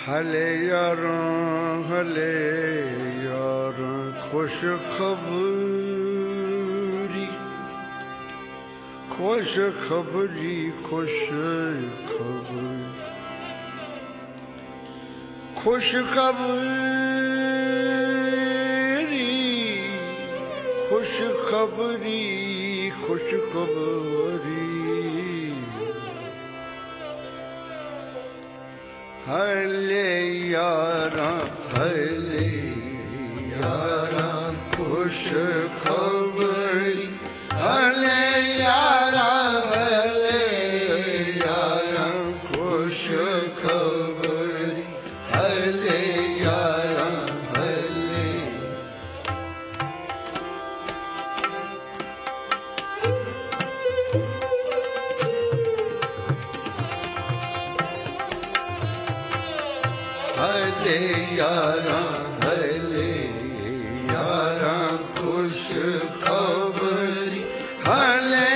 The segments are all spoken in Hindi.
हले यारां खुश खबरी खुश खबरी खुश खबरी खुश खबरी खुश खबरी खुश खबरी हले यारां खुश खबरी हले यारां खुश खबरी हले यारां हले यारां खुश खबरी हले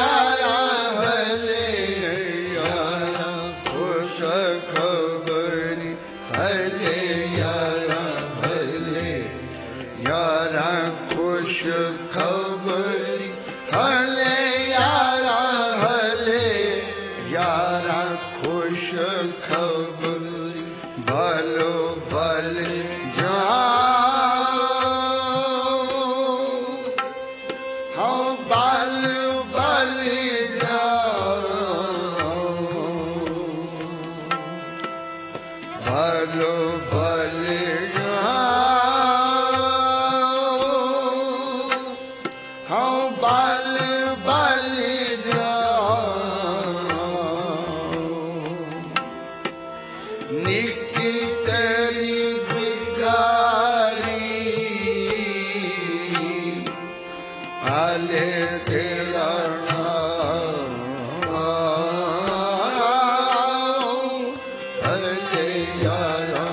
यारां खुश खबरी हले यारां खुश खबरी हले यारां खुश खबरी बालो बल जाओ हाँ बाल बल जाओ बालो बल जाओ हाँ बाल बल जाओ निकी तेरी बिगारी आले तेरा नाम हले यारां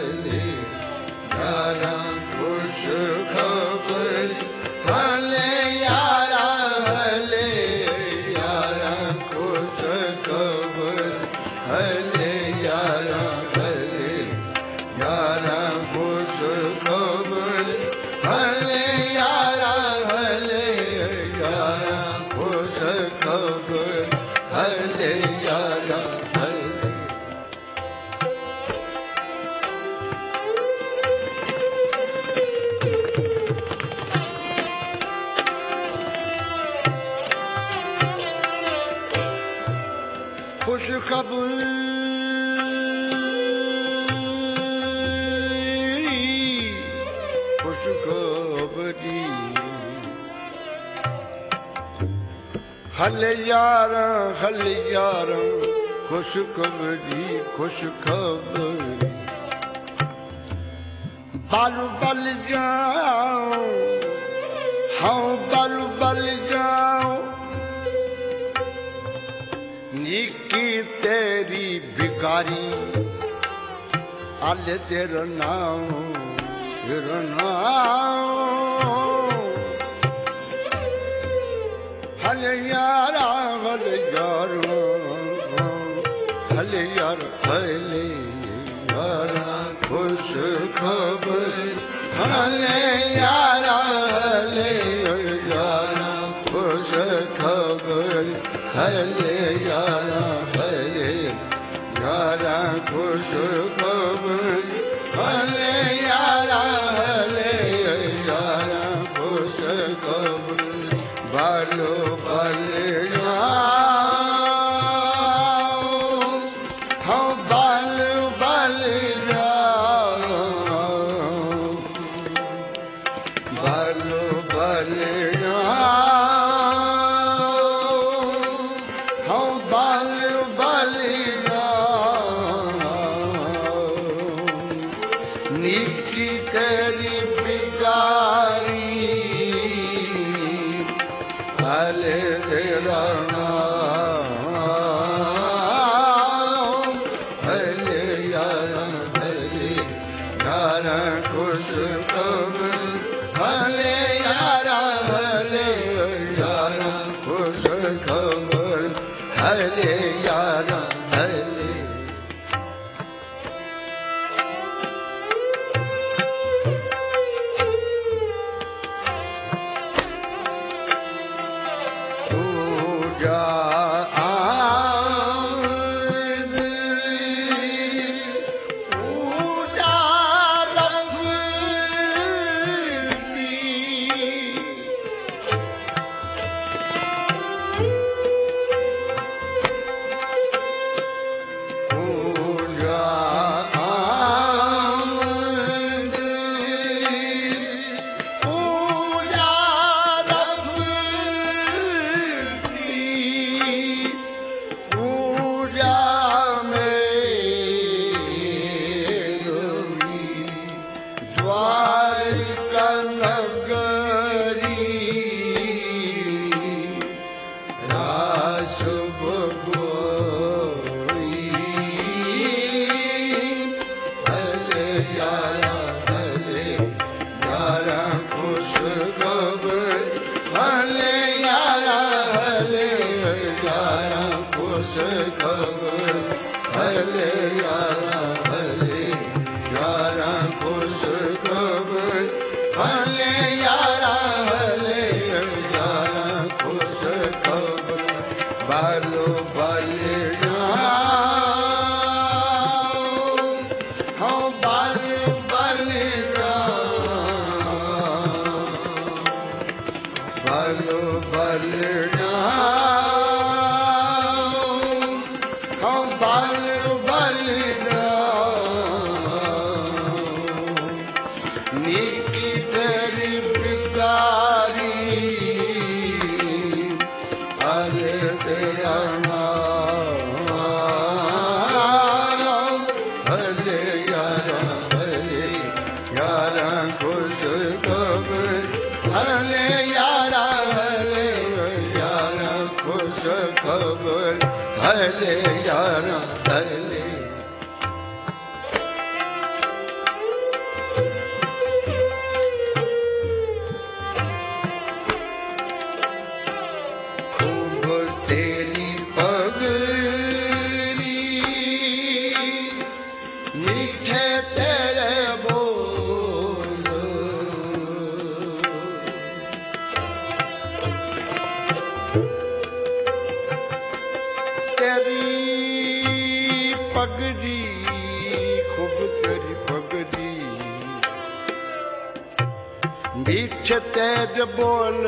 खुश खबरी हले यारां खुश खबरी हले यारां खुश खबरी हले यारां खुश खबरी हले यारां खुश खबरी खुश खबरी हले यारां खुश खबरी खुश खबरी बालू बल जाओ हाँ बालू बल जाओ निकी तेरी बिगारी आले तेरा नाम हले यारां खुश खबरी हले यारां खुश खबरी हले यारां खुश खबरी हले यारां खुश खबरी बालो बल जाओ हाँ बाल बल जाओ बालो बल जाओ हाँ बाल बल जाओ निकी तेरी बिगारी हले तेरा नाम हले यारां खुश खबरी हले यारां खुश खबरी हले यारां बल बल बल बल बल बल नीकी तेरी बिगारी हल तेरा भले यारा खुश खबर भले यारा खुश खबर भले यारा भले खूब तेरी पगड़ी मीठे तेरे बोल तेरी पगड़ी खूब तेरी पगड़ी मीठे तेरे बोल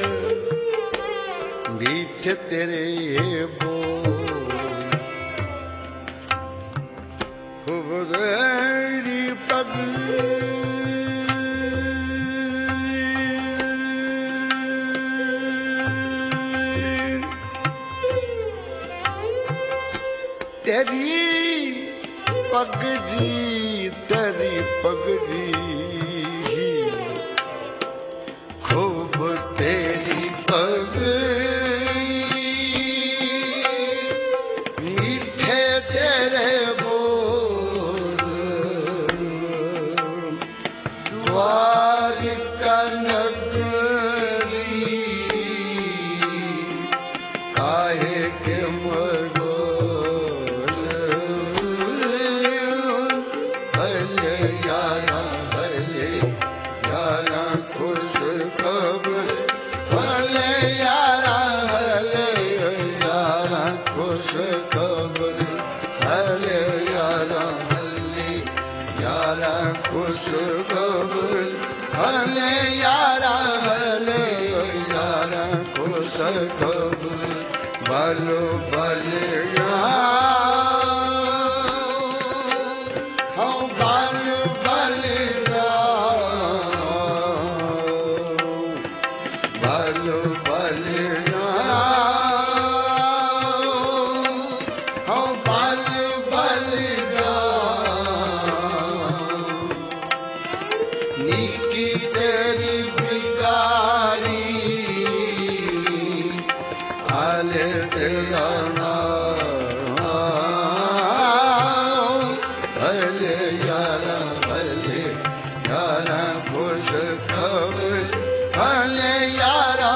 मीठे तेरे बोल खूब तेरी पगड़ी तेरी पगड़ी तेरी पगड़ी खूब तेरी पगड़ी मीठे तेरे बोल द्वारिका नगरी काहे के मगोल भले यारा खुश खबर भले यारा खुश खबर भले यारा खुश खबर भले यारा खुश खबर बालो बाले हाँ बालो बाले बालो बाले हाँ बालो बाले नीकी तेरी बिगारी हाल तेरा भले यारा खुश खबर भले यारा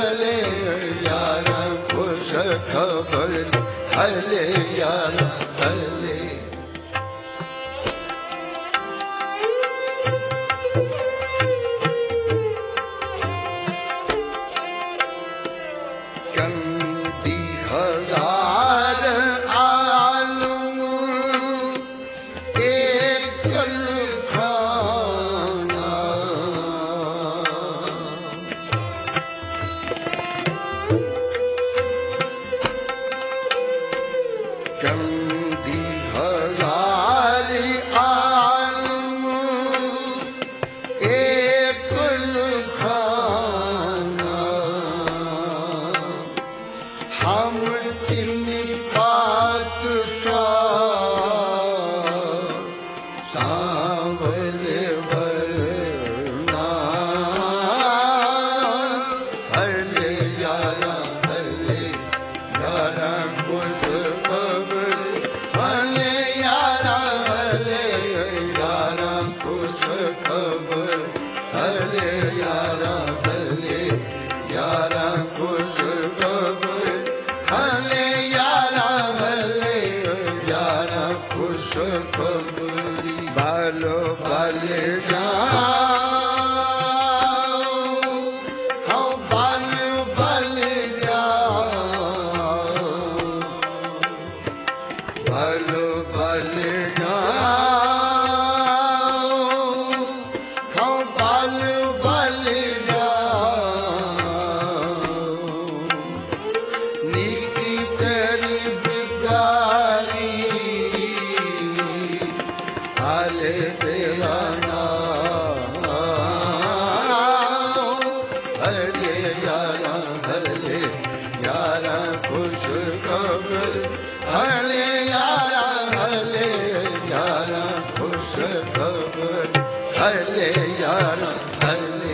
खुश खबर भले यारा भले कंदी हजार आलम एक खाना कंदी हजार आलम एक खाना हम तीन बात सांवले वरना भले यारा खुश खबर भले यारा खुश खबर भले यारा खुश खबर भले यारा खुश खबरी बालो बाले हाँ बालो बाले बालो बाले खुश खबर हले यारा हले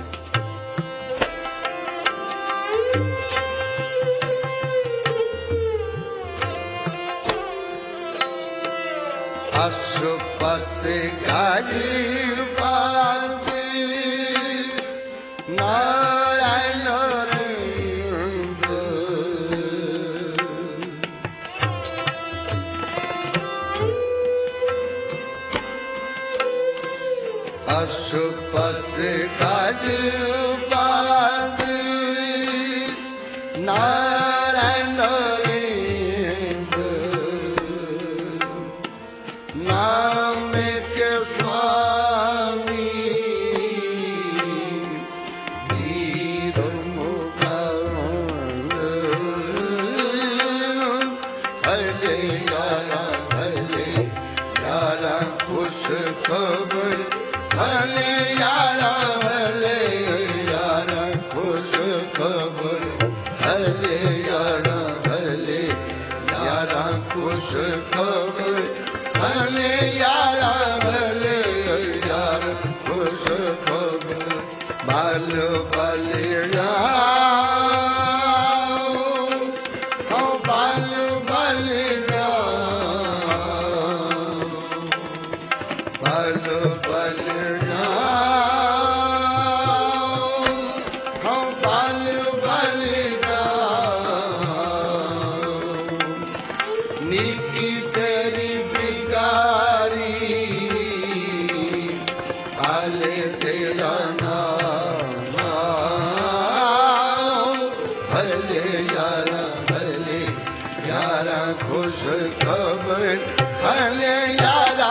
अशुपत गाजीर पाती नारायण अशुपत गाजीर पाती नारायण नाम के स्वामी वीर मुकुंद हले यारा खुश खबर हले यारा खुश खबर हले यारा खुश खबर हले यारा खुश खबर बाल बलिराम बाल बलिराम बाल बलिराम बाल बलिराम निकी तेरी बिगारी आले तेरा नाम हले यारा खुश खबर हले यारा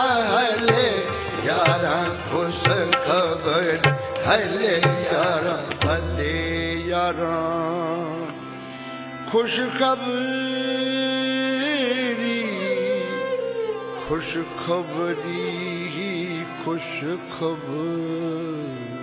खुश खबर हले यारा खुश खबरी खुश खबरी खुश खबर